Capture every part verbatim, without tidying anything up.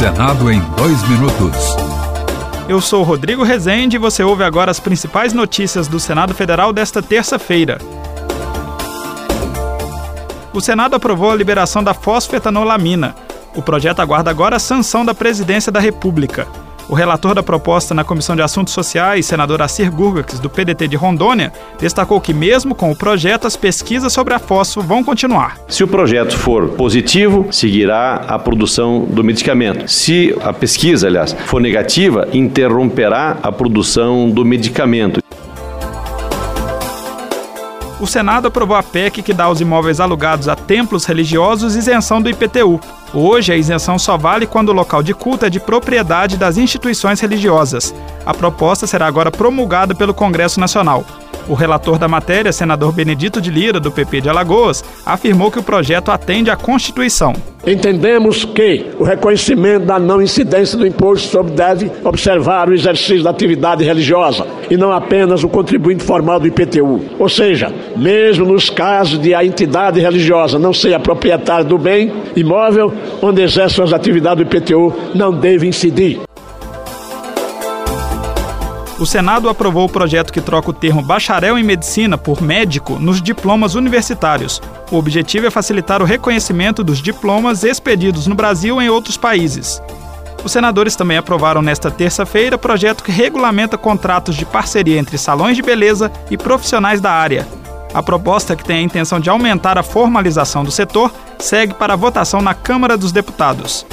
Senado em dois minutos. Eu sou Rodrigo Rezende e você ouve agora as principais notícias do Senado Federal desta terça-feira. O Senado aprovou a liberação da fosfetanolamina. O projeto aguarda agora a sanção da Presidência da República. O relator da proposta na Comissão de Assuntos Sociais, senador Assir Gurgax, do P D T de Rondônia, destacou que mesmo com o projeto, as pesquisas sobre a fosfo vão continuar. Se o projeto for positivo, seguirá a produção do medicamento. Se a pesquisa, aliás, for negativa, interromperá a produção do medicamento. O Senado aprovou a P E C que dá aos imóveis alugados a templos religiosos isenção do I P T U. Hoje, a isenção só vale quando o local de culto é de propriedade das instituições religiosas. A proposta será agora promulgada pelo Congresso Nacional. O relator da matéria, senador Benedito de Lira, do P P de Alagoas, afirmou que o projeto atende à Constituição. Entendemos que o reconhecimento da não incidência do imposto sobre deve observar o exercício da atividade religiosa e não apenas o contribuinte formal do I P T U. Ou seja, mesmo nos casos de a entidade religiosa não ser a proprietária do bem imóvel, onde exerce suas atividades do I P T U, não deve incidir. O Senado aprovou o projeto que troca o termo bacharel em medicina por médico nos diplomas universitários. O objetivo é facilitar o reconhecimento dos diplomas expedidos no Brasil e em outros países. Os senadores também aprovaram nesta terça-feira projeto que regulamenta contratos de parceria entre salões de beleza e profissionais da área. A proposta, que tem a intenção de aumentar a formalização do setor, segue para a votação na Câmara dos Deputados.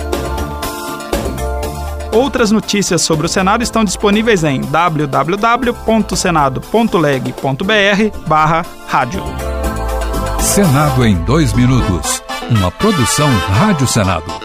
Outras notícias sobre o Senado estão disponíveis em w w w ponto senado ponto leg ponto b r barra rádio. Senado em dois minutos. Uma produção Rádio Senado.